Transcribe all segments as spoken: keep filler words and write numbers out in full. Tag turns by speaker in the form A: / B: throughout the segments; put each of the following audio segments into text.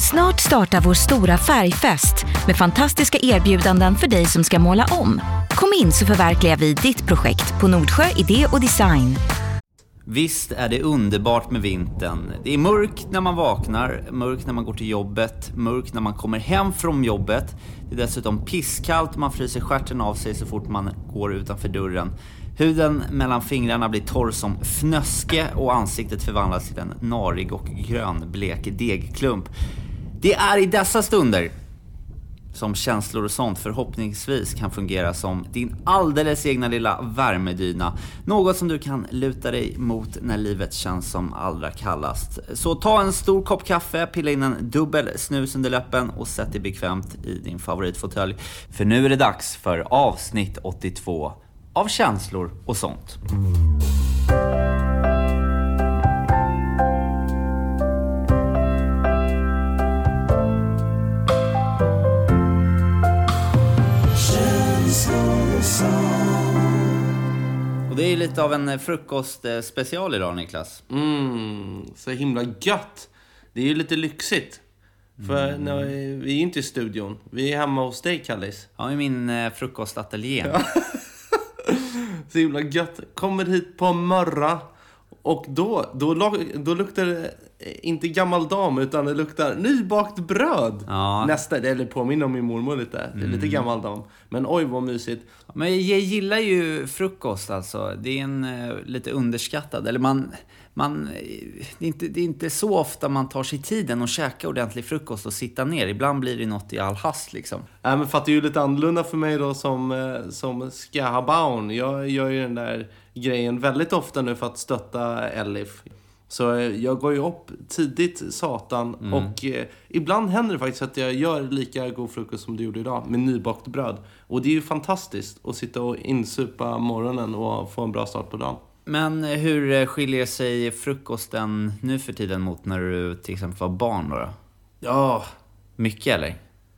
A: Snart startar vår stora färgfest med fantastiska erbjudanden för dig som ska måla om. Kom in så förverkligar vi ditt projekt på Nordsjö Idé och Design.
B: Visst är det underbart med vintern. Det är mörkt när man vaknar, mörkt när man går till jobbet, mörkt när man kommer hem från jobbet. Det är dessutom pisskallt och man fryser stjärten av sig så fort man går utanför dörren. Huden mellan fingrarna blir torr som fnöske och ansiktet förvandlas till en narig och grönblek degklump. Det är i dessa stunder som känslor och sånt förhoppningsvis kan fungera som din alldeles egna lilla värmedyna. Något som du kan luta dig mot när livet känns som allra kallast. Så ta en stor kopp kaffe, pilla in en dubbel snus under läppen och sätt dig bekvämt i din favoritfåtölj. För nu är det dags för avsnitt åttiotvå av känslor och sånt. Och det är lite av en frukostspecial idag, Niklas.
C: Mm, så himla gött. Det är ju lite lyxigt. För mm. när vi, vi är inte i studion. Vi är hemma hos dig, Kallis.
B: Ja, i min eh, frukostateljé.
C: Ja. Så himla gött. Kommer hit på morra. Och då, då, då luktar det inte gammal dam, utan det luktar nybakt bröd.
B: Ja.
C: Nästa, eller påminner om min mormor lite. Det är lite
B: Mm.
C: gammal dam. Men oj vad mysigt.
B: Men jag gillar ju frukost alltså. Det är en uh, lite underskattad. Eller man, man det, är inte, det är inte så ofta man tar sig tiden och käka ordentlig frukost och sitta ner. Ibland blir det något i all hast liksom.
C: Ja, men för att det är ju lite annorlunda för mig då som, som ska ha barn. Jag gör ju den där grejen väldigt ofta nu för att stötta Elif. Så jag går ju upp tidigt satan mm. och eh, ibland händer det faktiskt att jag gör lika god frukost som du gjorde idag med nybakt bröd. Och det är ju fantastiskt att sitta och insupa morgonen och få en bra start på dagen.
B: Men hur skiljer sig frukosten nu för tiden mot när du till exempel var barn då? då?
C: Ja.
B: Mycket eller?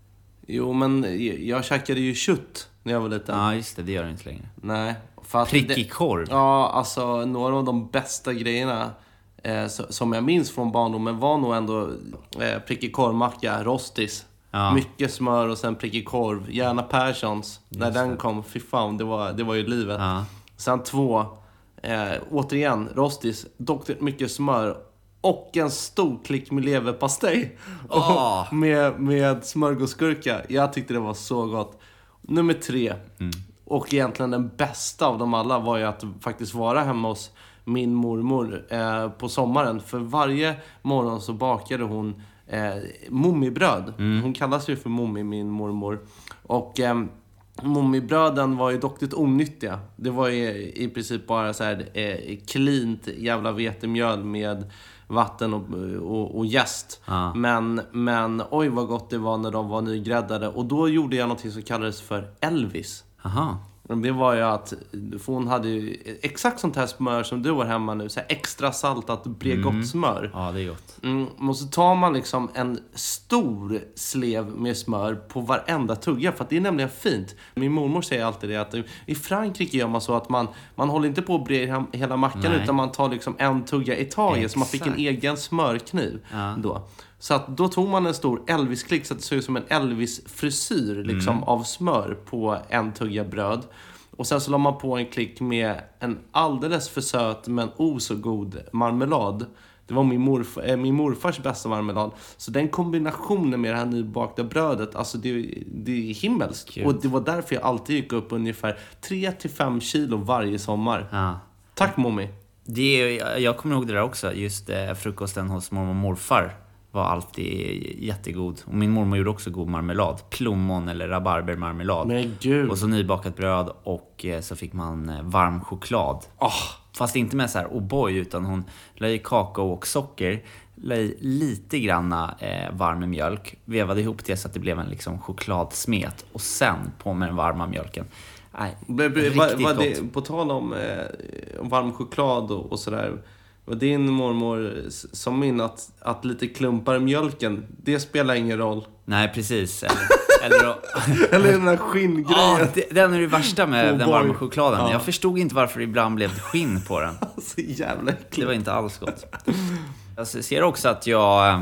C: Jo, men jag, jag käkade ju kött när jag var liten.
B: Ja, just det. Det gör du inte längre.
C: Nej. För att
B: prickig
C: det,
B: korv.
C: Ja, alltså några av de bästa grejerna eh, som jag minns från barndomen var nog ändå eh, prickig korvmacka, rostis. Ja. Mycket smör och sen prickig korv. Gärna Perssons. När den kom, fy fan, det var, det var ju livet.
B: Ja.
C: Sen två, eh, återigen, rostis. Dock mycket smör. Och en stor klick med leverpastej.
B: Oh.
C: med, med smörgåsgurka. Jag tyckte det var så gott. Nummer tre. Mm. Och egentligen den bästa av dem alla var ju att faktiskt vara hemma hos min mormor eh, på sommaren. För varje morgon så bakade hon eh, mummibröd. Mm. Hon kallas ju för mummi, min mormor. Och eh, mummibröden var ju dock lite onyttiga. Det var ju i princip bara så här eh, klint jävla vetemjöl med vatten och, och, och jäst. Ah. Men, men oj vad gott det var när de var nygräddade. Och då gjorde jag något som kallades för Elvis.
B: Aha.
C: Det var ju att för hon hade ju exakt sånt här smör som du har hemma nu. Så här extra saltat bregott mm. smör.
B: Ja, det är gott.
C: Mm, och så tar man liksom en stor slev med smör på varenda tugga. För att det är nämligen fint. Min mormor säger alltid det att i Frankrike gör man så att man, man håller inte på att bre hela mackan. Nej. Utan man tar liksom en tugga i taget. Exakt. Så man fick en egen smörkniv ja. Då. Så att då tog man en stor Elvis-klick så att det såg ut som en Elvis-frisyr liksom, mm. av smör på en tugga bröd. Och sen så la man på en klick med en alldeles för söt men o så god marmelad. Det var min, morf- äh, min morfars bästa marmelad. Så den kombinationen med det här nybakta brödet, alltså det, det är himmelskt. Cute. Och det var därför jag alltid gick upp ungefär tre till fem kilo varje sommar. Ja. Tack mommy.
B: Det är, jag kommer ihåg det där också, just eh, frukosten hos mormor och morfar var alltid jättegod. Och min mormor gjorde också god marmelad. Plommon eller rabarbermarmelad.
C: Men gud.
B: Och så nybakat bröd och eh, så fick man eh, varm choklad.
C: Oh.
B: Fast inte med så här O'boy utan hon la i kakao och socker. La i lite granna eh, varm mjölk. Vevade ihop det så att det blev en liksom chokladsmet. Och sen på med den varma mjölken. Nej,
C: be, be, riktigt va, va, gott. Det, på tal om eh, varm choklad och, och sådär. Och din mormor som min att, att lite klumpar i mjölken, det spelar ingen roll.
B: Nej, precis. Eller, eller,
C: eller den här skinngrejen.
B: Ja, det, den är det värsta med oh, den varma chokladen.
C: Ja.
B: Jag förstod inte varför det ibland blev skinn på den.
C: Så jävla äckligt.
B: Det var inte alls gott. Jag ser också att jag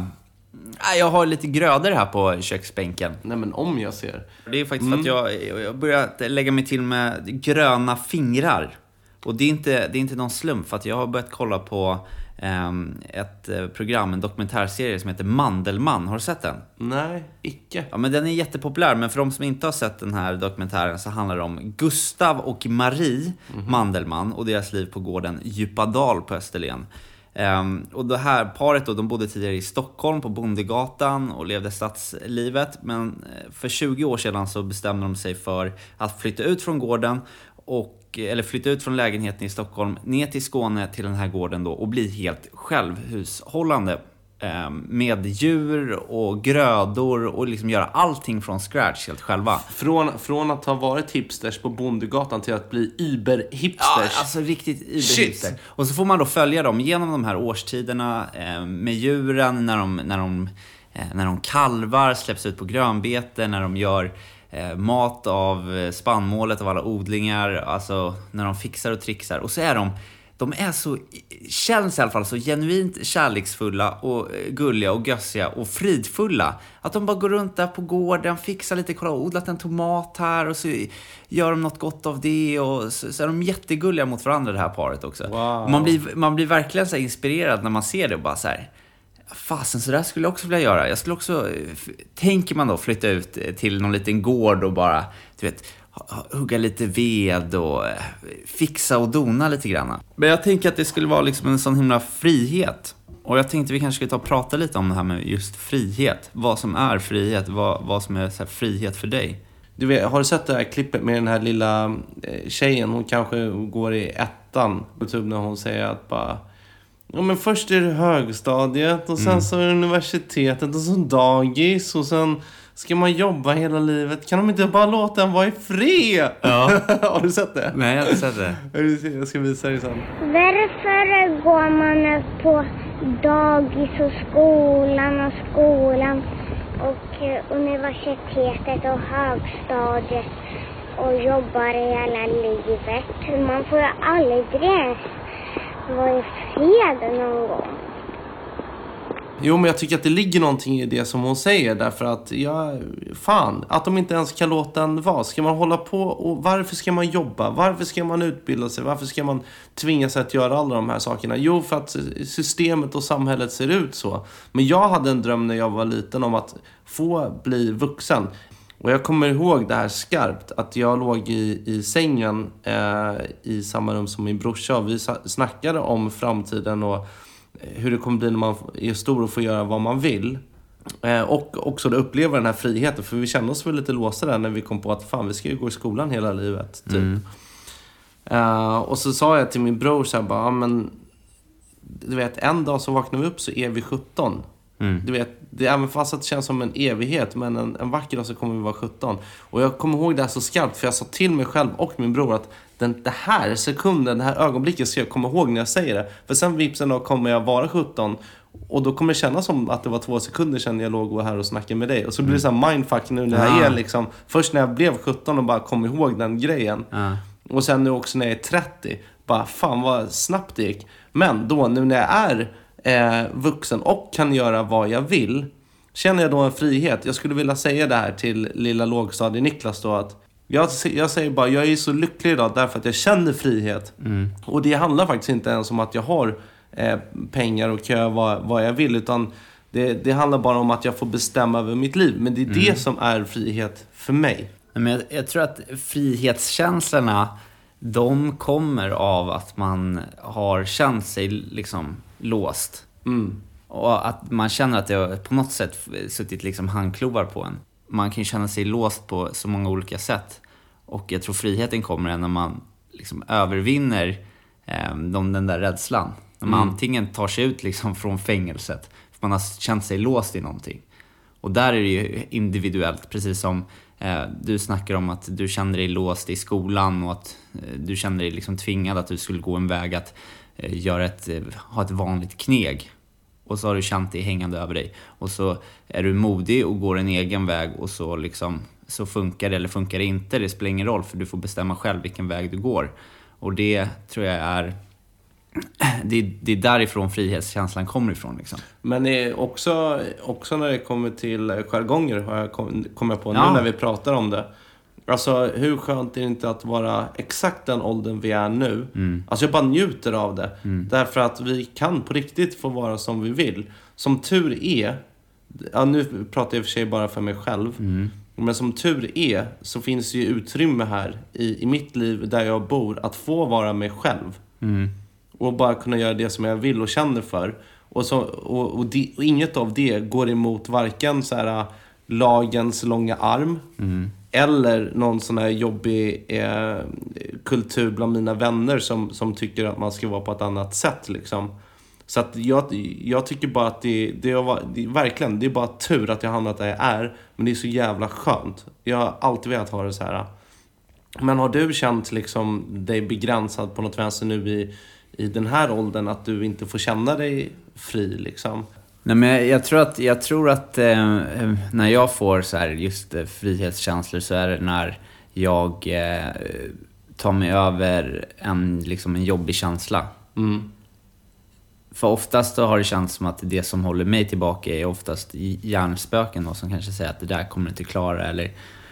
B: Jag har lite grödor här på köksbänken.
C: Nej, men om jag ser.
B: Det är faktiskt mm. för att jag, jag börjat lägga mig till med gröna fingrar. Och det är inte, det är inte någon slump, för att jag har börjat kolla på um, ett program, en dokumentärserie som heter Mandelmann. Har du sett den?
C: Nej, icke.
B: Ja, men den är jättepopulär. Men för de som inte har sett den här dokumentären så handlar det om Gustav och Marie mm-hmm. Mandelmann och deras liv på gården Djupadal på Österlen. Um, och det här paret då, de bodde tidigare i Stockholm på Bondegatan och levde stadslivet. Men för tjugo år sedan så bestämde de sig för att flytta ut från gården och, eller flytta ut från lägenheten i Stockholm ner till Skåne till den här gården då och bli helt självhushållande eh, med djur och grödor och liksom göra allting från scratch helt själva.
C: Från, från att ha varit hipsters på Bondegatan till att bli überhipsters.
B: Ja, alltså riktigt überhipster. Och så får man då följa dem genom de här årstiderna eh, med djuren när de, när, de, eh, när de kalvar, släpps ut på grönbete, när de gör Eh, mat av spannmålet av alla odlingar, alltså när de fixar och trixar. Och så är de, de är så, känns i alla fall så genuint kärleksfulla och gulliga och gössiga och fridfulla. Att de bara går runt där på gården, fixar lite, kolla, odlat en tomat här och så gör de något gott av det. Och så, så är de jättegulliga mot varandra, det här paret också.
C: Wow.
B: Man blir, man blir verkligen så inspirerad när man ser det och bara så här, fasen, så där skulle jag också vilja göra. Jag skulle också, tänker man då, flytta ut till någon liten gård och bara, du vet, hugga lite ved och fixa och dona lite grann. Men jag tänker att det skulle vara liksom en sån himla frihet. Och jag tänkte vi kanske skulle ta och prata lite om det här med just frihet. Vad som är frihet, vad, vad som är så här frihet för dig.
C: Du vet, har du sett det här klippet med den här lilla tjejen? Hon kanske går i ettan på YouTube när hon säger att bara... Ja, men först är det högstadiet och sen mm. så är det universitetet och så dagis och sen ska man jobba hela livet. Kan de inte bara låta en vara i fred?
B: Ja.
C: Har du sett det?
B: Nej, jag har inte sett det.
C: Jag ska visa dig sen.
D: Varför går man på dagis och skolan och skolan och universitetet och högstadiet och jobbar hela livet? Man får ju aldrig vara i fred någon gång.
C: Jo, men jag tycker att det ligger någonting i det som hon säger. Därför att, ja, fan, att de inte ens kan låta en vara. Ska man hålla på och varför ska man jobba? Varför ska man utbilda sig? Varför ska man tvinga sig att göra alla de här sakerna? Jo, för att systemet och samhället ser ut så. Men jag hade en dröm när jag var liten om att få bli vuxen. Och jag kommer ihåg det här skarpt, att jag låg i, i sängen eh, i samma rum som min brorsa. Och vi snackade om framtiden och hur det kommer bli när man är stor och får göra vad man vill. Eh, och också att uppleva den här friheten. För vi kände oss väl lite låsta där när vi kom på att fan, vi ska ju gå i skolan hela livet. Typ. Mm. Eh, och så sa jag till min bror så här bara, men du vet, en dag så vaknar vi upp så är vi sjutton. Mm. Du vet, det är även fast att det känns som en evighet, men en, en vacker dag så kommer vi vara sjutton. Och jag kommer ihåg det här så skarpt, för jag sa till mig själv och min bror att den det här sekunden, det här ögonblicket ska jag komma ihåg när jag säger det. För sen vipsen då kommer jag vara sjutton och då kommer det kännas som att det var två sekunder sedan jag låg här och snackade med dig. Och så blir det så här mindfuck nu när jag är liksom, först när jag blev sjutton och bara kom ihåg den grejen. Ja. Och sen nu också när jag är trettio, bara fan vad snabbt det gick. Men då nu när jag är Eh, vuxen och kan göra vad jag vill, känner jag då en frihet. Jag skulle vilja säga det här till lilla lågstadie Niklas då, att jag, jag säger bara, jag är så lycklig idag därför att jag känner frihet. Mm. Och det handlar faktiskt inte ens om att jag har eh, pengar och kö vad, vad jag vill, utan det, det handlar bara om att jag får bestämma över mitt liv. Men det är mm. det som är frihet för mig.
B: Men jag, jag tror att frihetskänslorna, de kommer av att man har känt sig liksom låst. Mm. Och att man känner att det har på något sätt suttit liksom handklovar på en. Man kan känna sig låst på så många olika sätt. Och jag tror friheten kommer när man liksom övervinner eh, de, den där rädslan. När man mm. antingen tar sig ut liksom från fängelset, för man har känt sig låst i någonting. Och där är det ju individuellt, precis som eh, du snackar om att du känner dig låst i skolan och att eh, du känner dig liksom tvingad att du skulle gå en väg att eh, göra ett, eh, ha ett vanligt kneg. Och så har du känt dig hängande över dig. Och så är du modig och går en egen väg och så liksom, så funkar det eller funkar det inte. Det spelar ingen roll, för du får bestämma själv vilken väg du går. Och det tror jag är det, det är därifrån frihetskänslan kommer ifrån liksom.
C: Men är också, också när det kommer till jargonger har jag kom, kommer jag på nu
B: ja.
C: när vi pratar om det. Alltså hur skönt är det inte att vara exakt den åldern vi är nu.
B: Mm.
C: Alltså jag bara njuter av det.
B: Mm.
C: Därför att vi kan på riktigt få vara som vi vill. Som tur är, ja, nu pratar jag i och för sig bara för mig själv.
B: Mm.
C: Men som tur är så finns det ju utrymme här i, i mitt liv där jag bor att få vara mig själv.
B: Mm.
C: Och bara kunna göra det som jag vill och känner för. Och, så, och, och, de, och inget av det går emot varken så här, lagens långa arm.
B: Mm.
C: Eller någon sån här jobbig eh, kultur bland mina vänner som, som tycker att man ska vara på ett annat sätt liksom. Så att jag, jag tycker bara att det, det, är, det är verkligen, det är bara tur att jag hamnat där jag är. Men det är så jävla skönt. Jag har alltid velat ha det så här. Men har du känt liksom dig begränsad på något vänster nu i, i den här åldern att du inte får känna dig fri liksom?
B: Nej, men jag tror att, jag tror att eh, när jag får så här just eh, frihetskänslor så är det när jag eh, tar mig över en, liksom en jobbig känsla. Mm. För oftast då har det känts som att det som håller mig tillbaka är oftast hjärnspöken då, som kanske säger att det där kommer inte klara eller,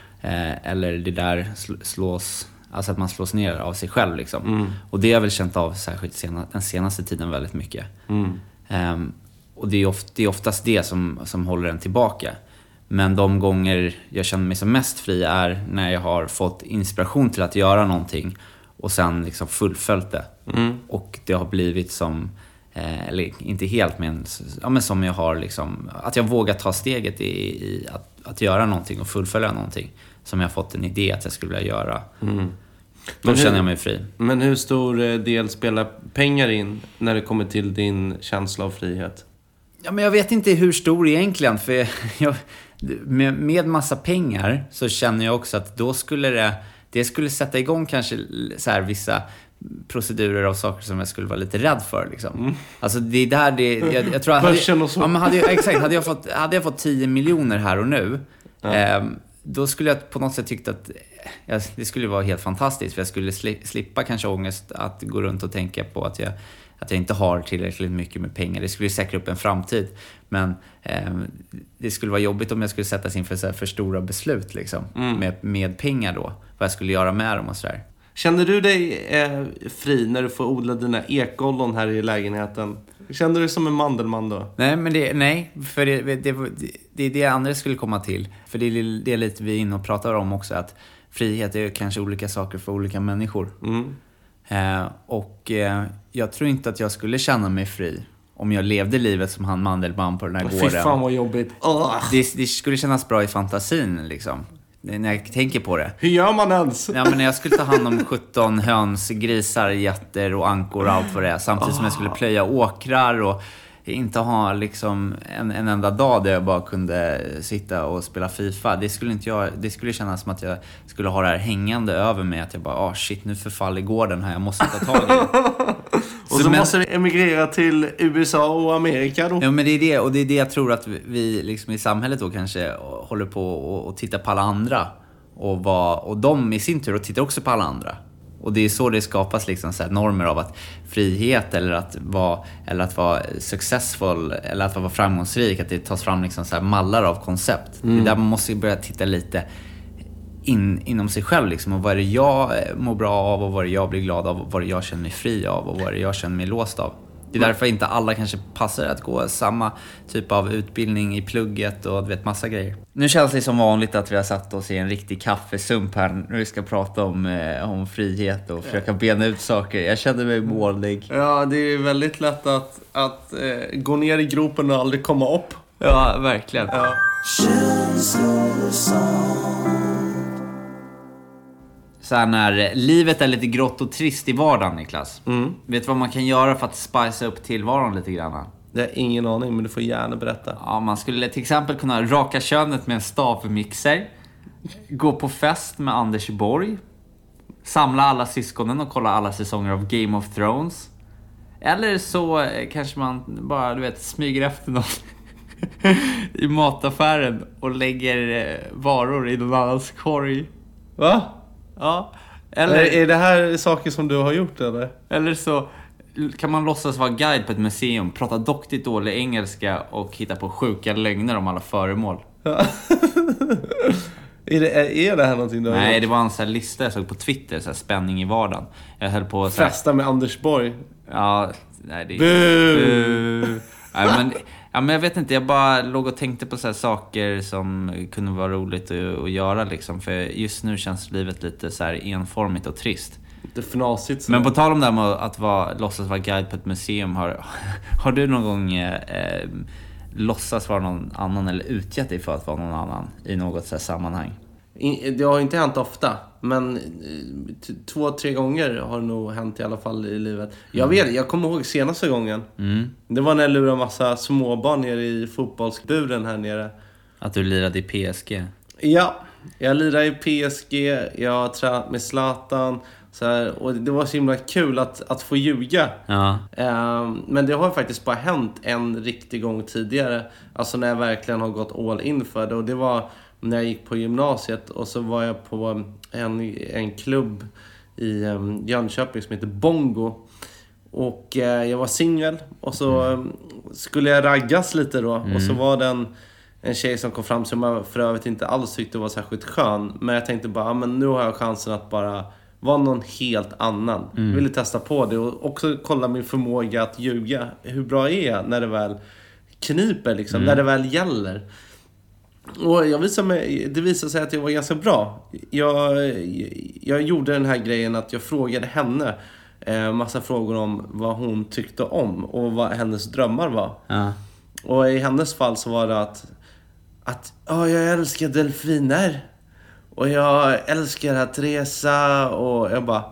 B: eh, eller det där slås, alltså att man slås ner av sig själv liksom. Mm. Och det har jag väl känt av särskilt sena, den senaste tiden väldigt mycket. Mm. Um, och det är, ofta, det är oftast det som, som håller en tillbaka. Men de gånger jag känner mig som mest fri är när jag har fått inspiration till att göra någonting och sen liksom fullföljt det. Mm. Och det har blivit som, eh, eller inte helt, men, ja, men som jag har liksom, att jag vågar ta steget i, i att, att göra någonting och fullfölja någonting som jag har fått en idé att jag skulle vilja göra. Mm. Då
C: hur,
B: känner jag mig fri.
C: Men hur stor del spelar pengar in när det kommer till din känsla av frihet?
B: Ja, men jag vet inte hur stor egentligen, för jag, med, med massa pengar så känner jag också att då skulle det, det skulle sätta igång kanske så här vissa procedurer av saker som jag skulle vara lite rädd för liksom. Mm. Alltså det är där det, jag, jag tror att hade, och så. Ja, men hade jag, exakt, hade jag fått hade jag fått tio miljoner här och nu, ja. eh, då skulle jag på något sätt tyckt att ja, det skulle vara helt fantastiskt, för jag skulle sli, slippa kanske ångest att gå runt och tänka på att jag att jag inte har tillräckligt mycket med pengar. Det skulle säkra upp en framtid. Men eh, det skulle vara jobbigt om jag skulle sättas inför så här för stora beslut liksom, mm. med, med pengar då. Vad jag skulle göra med dem och sådär. Känner
C: du dig eh, fri när du får odla dina ekollon här i lägenheten? Känner du dig som en mandelman då?
B: Nej, men det, nej för det, det, det, det är det andra skulle komma till. För det är, det är lite vi är inne och pratar om också. Att frihet är kanske olika saker för olika människor. Mm. Eh, och eh, jag tror inte att jag skulle känna mig fri om jag levde livet som han mandelmann på den här oh, gården.
C: Fy fan vad jobbigt. Oh.
B: Det, det skulle kännas bra i fantasin liksom, när jag tänker på det.
C: Hur gör man ens?
B: Ja, men när jag skulle ta hand om sjutton höns, grisar, getter och ankor och allt vad det är, samtidigt oh. som jag skulle plöja åkrar och inte ha liksom en, en enda dag där jag bara kunde sitta och spela FIFA. Det skulle inte jag, det skulle kännas som att jag skulle ha det här hängande över mig, att jag bara, ah oh, shit, nu förfaller gården här, jag måste ta tag i det.
C: Och så, så men, måste du emigrera till U S A och Amerika då?
B: Ja, men det är det, och det är det jag tror att vi liksom i samhället då kanske håller på och, och tittar på alla andra. Och, vad, och de i sin tur och tittar också på alla andra. Och det är så det skapas liksom så här normer av att frihet eller att vara, eller att vara successful eller att vara framgångsrik, att det tas fram liksom så här mallar av koncept. Mm. Det är där man måste börja titta lite in, inom sig själv liksom, och vad är det jag mår bra av och vad är det jag blir glad av och vad är det jag känner mig fri av och vad är det jag känner mig låst av. Det är därför inte alla kanske passar att gå samma typ av utbildning i plugget och du vet massa grejer. Nu känns det som vanligt att vi har satt oss i en riktig kaffesump här när vi ska prata om, eh, om frihet och försöka bena ut saker. Jag känner mig målig.
C: Ja, det är väldigt lätt att, att eh, gå ner i gropen och aldrig komma upp.
B: Ja, verkligen. Ja. Så här när livet är lite grått och trist i vardagen, Niklas. Mm. Vet du vad man kan göra för att spicea upp tillvaron lite grann?
C: Det är ingen aning, men du får gärna berätta.
B: Ja, man skulle till exempel kunna raka könet med en stavmixer. Gå på fest med Anders Borg. Samla alla syskonen och kolla alla säsonger av Game of Thrones. Eller så kanske man bara, du vet, smyger efter någon i mataffären och lägger varor i någon annans korg.
C: Va?
B: Ja.
C: Eller är det här saker som du har gjort eller?
B: Eller så kan man låtsas vara guide på ett museum, prata doktigt dålig engelska och hitta på sjuka lögner om alla föremål?
C: är, det, är det här någonting du har
B: Nej,
C: gjort?
B: det var en sån här lista jag såg på Twitter, så här, spänning i vardagen. Jag höll på så här,
C: Festa med Anders Borg.
B: Ja, nej det
C: Boo!
B: nej, men ja, men jag vet inte, jag bara låg och tänkte på så här saker som kunde vara roligt att, att göra liksom, för just nu känns livet lite så här enformigt och trist.
C: Det fnasigt så.
B: Men på tal om det här med att vara, låtsas vara guide på ett museum, har, har du någon gång eh, låtsas vara någon annan eller utgett dig för att vara någon annan i något så här sammanhang?
C: Det har inte hänt ofta, men t- två, tre gånger har det nog hänt i alla fall i livet. Jag vet, jag kommer ihåg senaste gången.
B: Mm.
C: Det var när jag lurade en massa småbarn nere i fotbollsburen här nere.
B: Att du lirade i P S G?
C: Ja, jag lirade i P S G, jag har tränat med Zlatan. Så här, och det var så himla kul att, att få ljuga.
B: Ja.
C: Um, men det har faktiskt bara hänt en riktig gång tidigare. Alltså när jag verkligen har gått all in för det. Och det var när jag gick på gymnasiet. Och så var jag på en, en klubb i um, Jönköping som heter Bongo. Och uh, jag var singel. Och så um, skulle jag raggas lite då. Mm. Och så var det en, en tjej som kom fram som jag för övrigt inte alls tyckte var särskilt skön. Men jag tänkte bara, ah, men nu har jag chansen att bara var någon helt annan. Mm. Jag ville testa på det och också kolla min förmåga att ljuga. Hur bra är jag när det väl kniper liksom, mm. när det väl gäller. Och jag visade mig, det visade sig att jag var ganska bra. Jag, jag gjorde den här grejen att jag frågade henne eh, massa frågor om vad hon tyckte om och vad hennes drömmar var.
B: Ja.
C: Och i hennes fall så var det att att oh, jag älskar delfiner. Och jag älskar att resa. Och jag bara,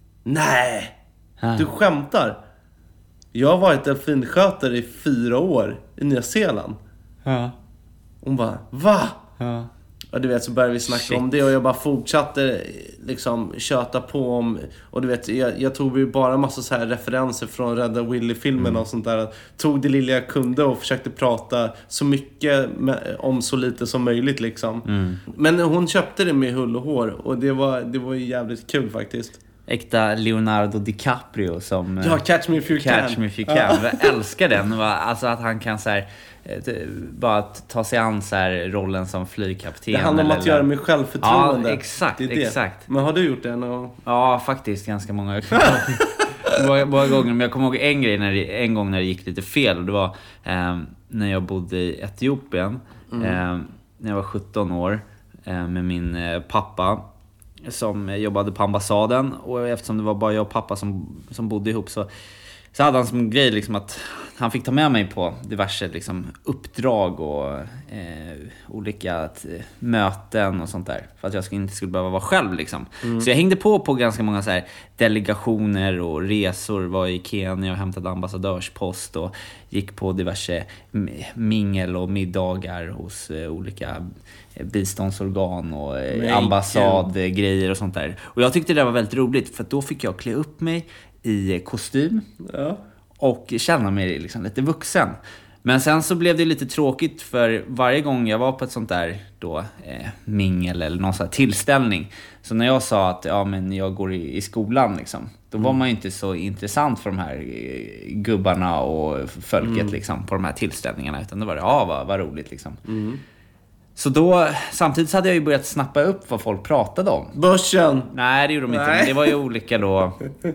C: nej,
B: ah.
C: du skämtar. Jag har varit delfinskötare i fyra år i Nya Zeeland.
B: Ja.
C: Hon bara, va?
B: Ja.
C: Och du vet, så började vi snacka Shit. om det. Och jag bara fortsatte liksom köta på om. Och du vet, jag, jag tog ju bara massa så här referenser från Rädda Willy-filmen mm. och sånt där. Tog det lilla jag kunde och försökte prata så mycket med, om så lite som möjligt liksom. Mm. Men hon köpte det med hull och hår. Och det var, det var ju jävligt kul faktiskt.
B: Äkta Leonardo DiCaprio som...
C: Ja, Catch Me If You Can.
B: Catch Me If You Can. Jag älskar den. Alltså att han kan så här, bara ta sig an så här rollen som flygkapten.
C: Det handlar om att göra med självförtroende.
B: Ja, exakt,
C: det är det.
B: exakt.
C: Men har du gjort det? No?
B: Ja, faktiskt ganska många många, många gånger. Men jag kommer ihåg en grej när det, en gång när det gick lite fel. Och det var eh, när jag bodde i Etiopien. Mm. Eh, när jag var sjutton år. Eh, med min eh, pappa. Som jobbade på ambassaden. Och eftersom det var bara jag och pappa som, som bodde ihop så, så hade han som grej liksom att han fick ta med mig på diverse liksom, uppdrag och eh, olika t- möten och sånt där. För att jag skulle, inte skulle behöva vara själv liksom. Mm. Så jag hängde på på ganska många så här, delegationer och resor. Var i Kenya och hämtade ambassadörspost. Och gick på diverse mingel och middagar hos eh, olika biståndsorgan och eh, ambassadgrejer och sånt där. Och jag tyckte det var väldigt roligt. För att då fick jag klä upp mig i kostym. Ja. Och känna mig liksom lite vuxen. Men sen så blev det lite tråkigt för varje gång jag var på ett sånt där då, eh, mingel eller någon sån här tillställning. Så när jag sa att ja, men jag går i, i skolan liksom, då mm. var man ju inte så intressant för de här eh, gubbarna och folket mm. liksom, på de här tillställningarna. Utan det var ja, vad, vad roligt liksom. Mm. Så då, samtidigt så hade jag ju börjat snappa upp vad folk pratade om.
C: Börsen?
B: Nej, det gjorde de inte. Men det var ju olika då.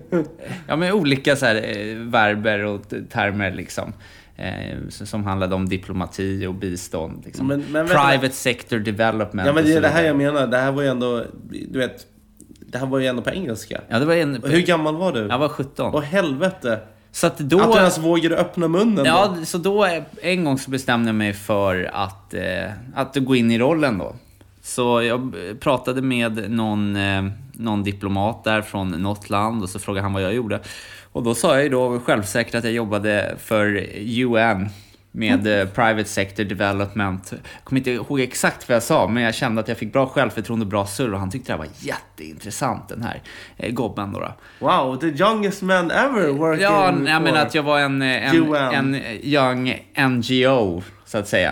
B: Ja, men olika så här, eh, verber och termer liksom. Eh, som handlade om diplomati och bistånd. Liksom. Men, men, Private men, sector development.
C: Ja, men det är det här jag menar. Det här var ju ändå, du vet, det här var ju ändå på engelska.
B: Ja, det var en,
C: Hur gammal var du?
B: Jag var sjutton.
C: Åh helvete.
B: Så att då...
C: Att du ens vågade öppna munnen.
B: Ja,
C: då.
B: Så då en gång så bestämde jag mig för att, eh, att gå in i rollen då. Så jag pratade med någon, eh, någon diplomat där från något land och så frågade han vad jag gjorde. Och då sa jag ju då självsäkert att jag jobbade för U N med mm. Private Sector Development. Jag kommer inte ihåg exakt vad jag sa, men jag kände att jag fick bra självförtroende och bra surr. Och han tyckte det var jätteintressant, den här eh, gobben då, då.
C: Wow, the youngest man ever working.
B: Ja, jag menar att jag var en, en, en young N G O, så att säga.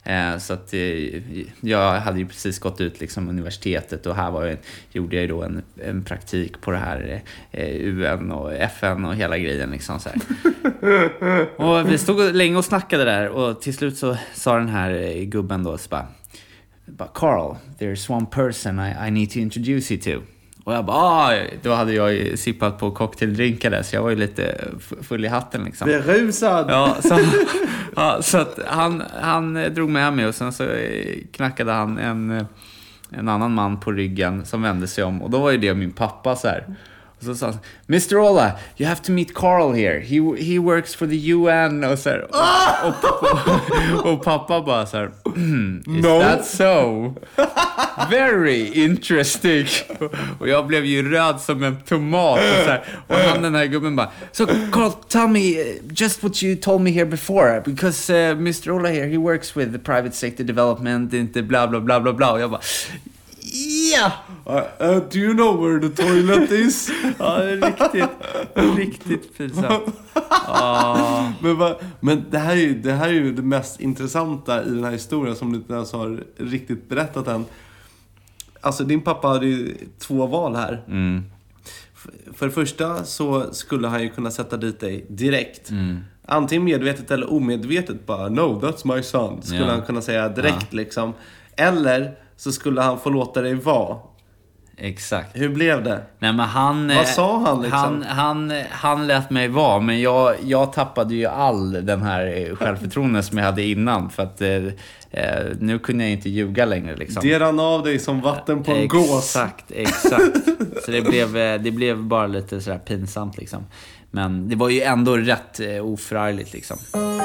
B: Eh, så att eh, jag hade ju precis gått ut liksom universitetet och här var jag, gjorde jag då en, en praktik på det här eh, U N och F N och hela grejen liksom så här. Och vi stod länge och snackade där och till slut så sa den här eh, gubben då så bara, bara Carl, there's one person I, I need to introduce you to. Och jag bara, ah, då hade jag ju sippat på cocktaildrinkar där, så jag var ju lite full i hatten liksom.
C: Berusad!
B: Ja, så, ja, så att han, han drog med mig och sen så knackade han en, en annan man på ryggen som vände sig om. Och då var ju det min pappa så här. Och så sa han, mister Ola, you have to meet Carl here. He, he works for the U N. Och, så här, och, och, och, och pappa bara så här, is no. that so? Very interesting. Och jag blev ju röd som en tomat. Och, så här, och han, den här gubben bara, so Carl, tell me just what you told me here before. Because uh, mister Ola here, he works with the private sector development, inte bla bla bla bla bla. Och jag bara, yeah!
C: Uh, uh, do you know where the toilet is?
B: Ja, det är riktigt, riktigt pinsamt. Ah.
C: Men, va, men det, här är ju, det här är ju det mest intressanta i den här historien som du inte ens har riktigt berättat än. Alltså din pappa hade ju två val här.
B: Mm.
C: För det första så skulle han ju kunna sätta dit dig direkt.
B: Mm.
C: Antingen medvetet eller omedvetet bara, no, that's my son. Skulle ja. han kunna säga direkt ja. liksom. Eller så skulle han få låta dig vara.
B: Exakt.
C: Hur blev det?
B: Nej, men han,
C: vad sa han liksom?
B: Han, han, han lät mig vara, men jag, jag tappade ju all den här självförtroende som jag hade innan. För att eh, nu kunde jag inte ljuga längre liksom.
C: Det rann av dig som vatten på en
B: exakt,
C: gås.
B: Exakt, exakt. Så det blev, det blev bara lite sådär pinsamt liksom. Men det var ju ändå rätt eh, oförargligt liksom.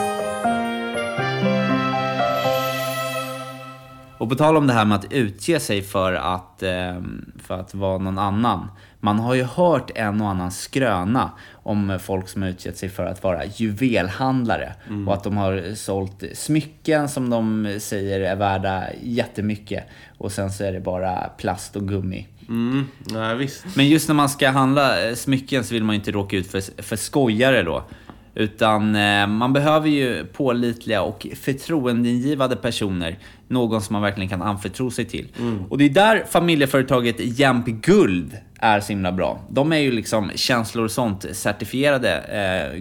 B: Och på tal om det här med att utge sig för att, eh, för att vara någon annan. Man har ju hört en och annan skröna om folk som har utgett sig för att vara juvelhandlare. Mm. Och att de har sålt smycken som de säger är värda jättemycket. Och sen så är det bara plast och gummi.
C: Mm. Ja, visst.
B: Men just när man ska handla smycken så vill man inte råka ut för, för skojare då. Utan eh, man behöver ju pålitliga och förtroendeingivande personer. Någon som man verkligen kan anförtro sig till. Mm. Och det är där familjeföretaget Jämp Guld är så himla bra. De är ju liksom känslor och sånt certifierade eh,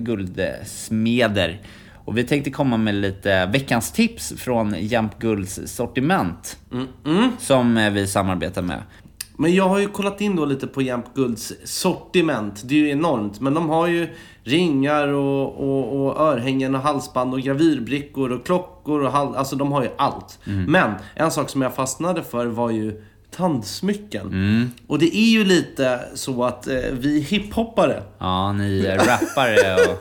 B: guldsmeder. Och vi tänkte komma med lite veckans tips från Jämp Gulds sortiment.
C: Mm. Mm.
B: Som eh, vi samarbetar med.
C: Men jag har ju kollat in då lite på Jämp Gulds sortiment. Det är ju enormt. Men de har ju ringar och, och, och örhängen och halsband och gravyrbrickor och klockor och hal- alltså de har ju allt. Mm. Men en sak som jag fastnade för var ju tandsmycken. Mm. Och det är ju lite så att eh, vi hiphoppare.
B: Ja, ni är rappare och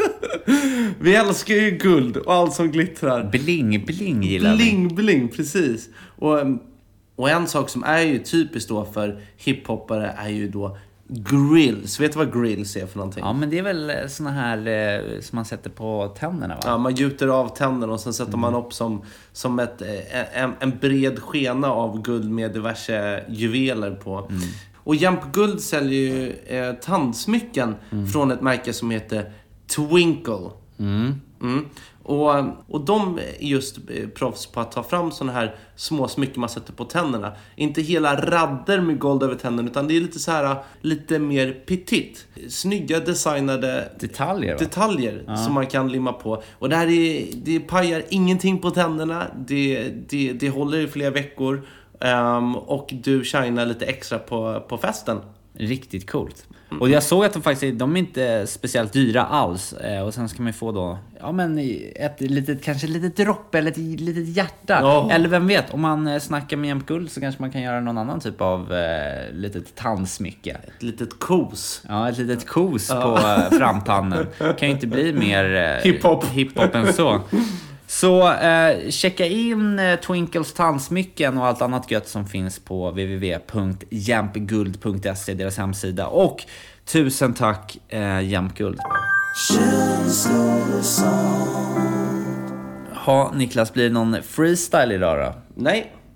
C: vi älskar ju guld och allt som glittrar.
B: Bling bling gillar vi.
C: Bling bling, precis. Och Och en sak som är ju typiskt då för hiphoppare är ju då grills. Vet du vad grills är för någonting?
B: Ja, men det är väl såna här eh, som man sätter på tänderna, va?
C: Ja, man gjuter av tänderna och sen sätter mm. man upp som, som ett, en, en bred skena av guld med diverse juveler på. Mm. Och Jämp Guld säljer ju eh, tandsmycken mm. från ett märke som heter Twinkle. Mm. Mm. Och, och de är just proffs på att ta fram såna här små smycken man sätter på tänderna. Inte hela radder med guld över tänderna, utan det är lite så här lite mer petit. Snygga designade
B: detaljer, va?
C: detaljer ja. Som man kan limma på. Och det här är, det pajar ingenting på tänderna. Det, det, det håller i flera veckor. Um, och du shinar lite extra på, på festen.
B: Riktigt coolt. Mm. Och jag såg att de faktiskt de är inte speciellt dyra alls. Eh, och sen ska man få då ja, men ett litet, kanske ett litet dropp eller ett litet hjärta. Oh. Eller vem vet, om man eh, snackar med Jämp Guld så kanske man kan göra någon annan typ av eh, litet tandsmycke.
C: Ett litet kos.
B: Ja, ett litet kos oh. på eh, framtannen. Kan ju inte bli mer eh,
C: hiphop.
B: hiphop än så. Så eh, checka in eh, Twinkles tandsmycken och allt annat gött som finns på w w w punkt jämpguld punkt se, deras hemsida. Och tusen tack eh, Jämp Guld. Ha, Niklas, blir det någon freestyle idag då?
C: Nej,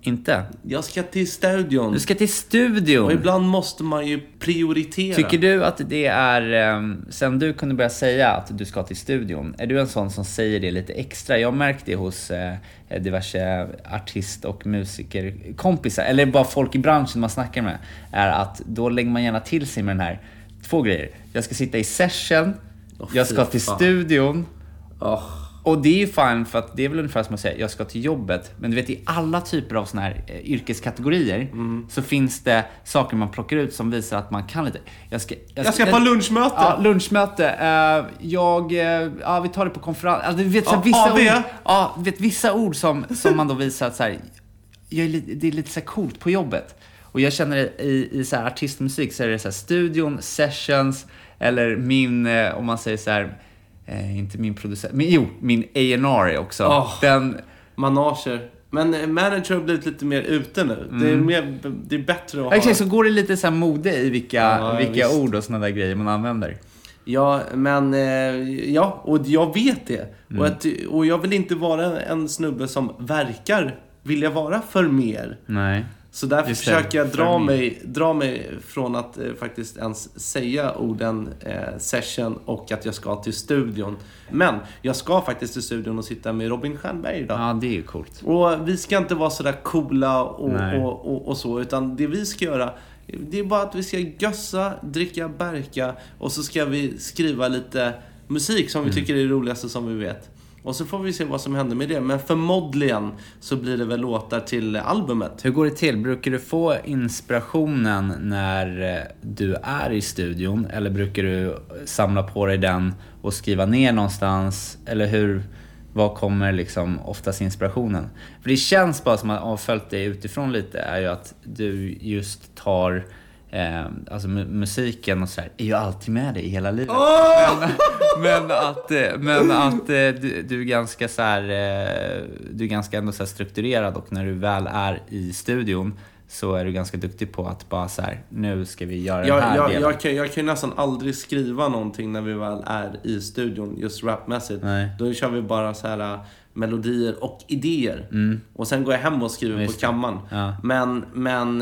B: Inte?
C: Jag ska till studion.
B: Du ska till studion.
C: Och ibland måste man ju prioritera.
B: Tycker du att det är, um, sen du kunde börja säga att du ska till studion, är du en sån som säger det lite extra? Jag har märkt det hos uh, diverse artist- och musikerkompisar, eller bara folk i branschen man snackar med, är att då lägger man gärna till sig med den här två grejer. Jag ska sitta i session, oh, jag ska till fan. studion. Oh. Och det är ju fine, för att det är väl ungefär som att säga jag ska till jobbet. Men du vet, i alla typer av såna här eh, yrkeskategorier mm. så finns det saker man plockar ut som visar att man kan lite. Jag ska,
C: jag, jag ska på lunchmöte.
B: Ja, lunchmöte. Uh, jag, uh, ja, vi tar det på konferens. Alltså, du vet, så här, vissa
C: A V.
B: ord, ja, vet, vissa ord som, som man då visar att så här, jag är lite, det är lite så här coolt på jobbet. Och jag känner i, i så här artistmusik så är det så här studion, sessions, eller min, eh, om man säger så här, Eh, inte min producent, men jo, min A and R också.
C: Oh,
B: den
C: manager. Men manager har blivit lite mer ute nu. Mm. Det är mer, det är bättre att ha.
B: Okej, så går det lite så här mode i vilka
C: ja,
B: vilka
C: visst.
B: ord och såna där grejer man använder.
C: Ja, men eh, ja, och jag vet det. Mm. Och att, och jag vill inte vara en snubbe som verkar vilja vara för mer.
B: Nej.
C: Så därför Just försöker jag dra mig, dra mig från att eh, faktiskt ens säga orden eh, session och att jag ska till studion. Men jag ska faktiskt till studion och sitta med Robin Stjernberg idag.
B: Ja, det är ju coolt.
C: Och vi ska inte vara så där coola och, och, och, och så, utan det vi ska göra, det är bara att vi ska gössa, dricka berka och så ska vi skriva lite musik som vi mm. tycker är det roligaste som vi vet. Och så får vi se vad som händer med det. Men förmodligen så blir det väl låtar till albumet.
B: Hur går det till? Brukar du få inspirationen när du är i studion? Eller brukar du samla på dig den och skriva ner någonstans? Eller hur, vad kommer liksom oftast inspirationen? För det känns bara som att ha följt dig utifrån lite är ju att du just tar... Eh, alltså mu- musiken och så här är ju alltid med dig i hela livet.
C: Oh!
B: Men, men att men att eh, du, du är ganska så här eh, du är ganska ändå så här strukturerad, och när du väl är i studion så är du ganska duktig på att bara så här, nu ska vi göra
C: jag,
B: den här
C: jag,
B: delen.
C: Jag kan, jag kan nästan aldrig skriva någonting när vi väl är i studion, just rapmässigt.
B: Nej.
C: Då kör vi bara så här melodier och idéer.
B: Mm.
C: Och sen går jag hem och skriver
B: Just
C: på kammaren.
B: Ja.
C: Men, men,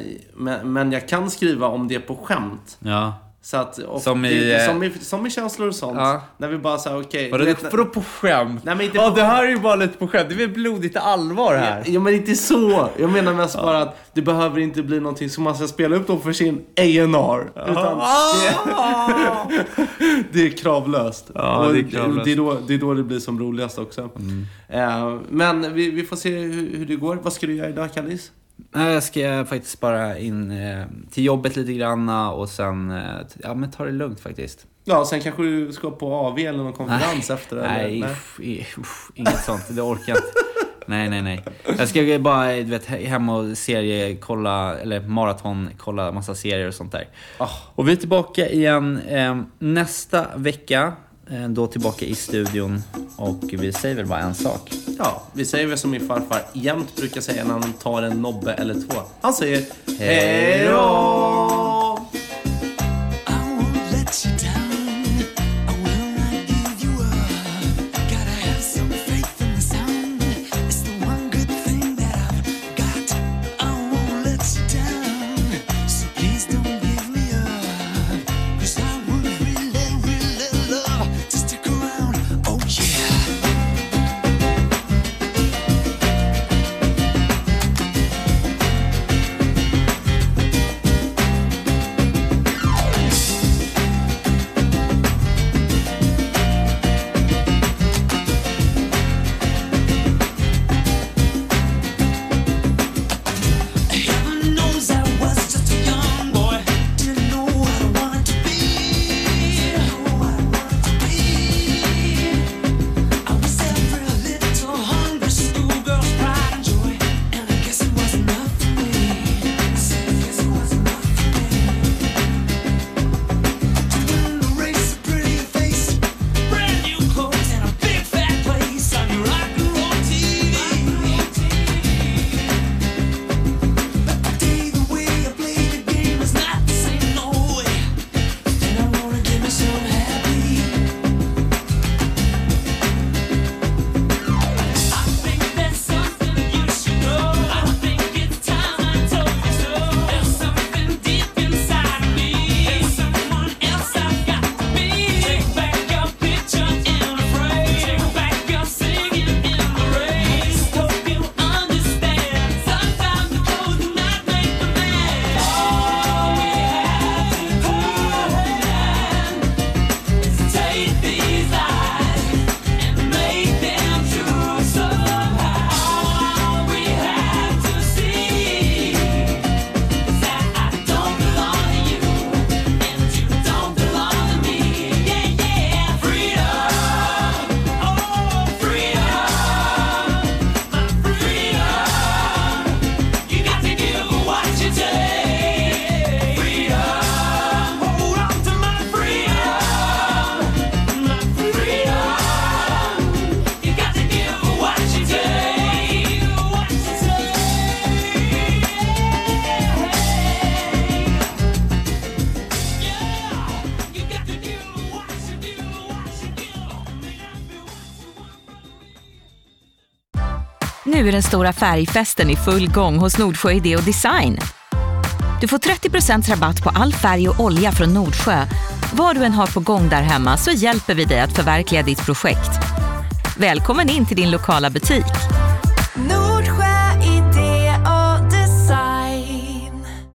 C: men, men jag kan skriva om det på skämt.
B: Ja.
C: Så att, och
B: som, i,
C: det, som, i, som i känslor och sånt.
B: Ja.
C: När vi bara säger okej.
B: Okay, för då på skämt?
C: Nej, men inte
B: ja,
C: på...
B: det här är ju bara lite på skämt. Det är väl blodigt allvar här.
C: Ja, ja, men inte så. Jag menar mest ja. bara att det behöver inte bli någonting som man ska spela upp då för sin A and R. Utan det, det är kravlöst.
B: Ja,
C: och
B: det är kravlöst.
C: Det är, då, det är då det blir som roligast också. Mm. Uh, men vi, vi får se hur, hur det går. Vad ska du göra idag, Kallis?
B: Jag ska faktiskt bara in eh, till jobbet lite granna och sen eh, ja, men ta det lugnt faktiskt.
C: Ja, sen kanske du ska på A V eller någon konferens
B: nej,
C: efter.
B: Nej,
C: eller? nej.
B: Uff, uff, inget sånt. Det orkar jag inte. Nej, nej, nej. Jag ska bara du vet, hem och serie, kolla, eller maraton, kolla massa serier och sånt där. Oh. Och vi är tillbaka igen eh, nästa vecka. Eh, då tillbaka i studion. Och vi säger väl bara en sak.
C: Ja, vi säger väl som min farfar jämt brukar säga när han tar en nobbe eller två. Han säger hej då!
A: nu är den stora färgfesten i full gång hos Nordsjö Idé och Design. Du får trettio procent rabatt på all färg och olja från Nordsjö. Vad du än har på gång där hemma så hjälper vi dig att förverkliga ditt projekt. Välkommen in till din lokala butik.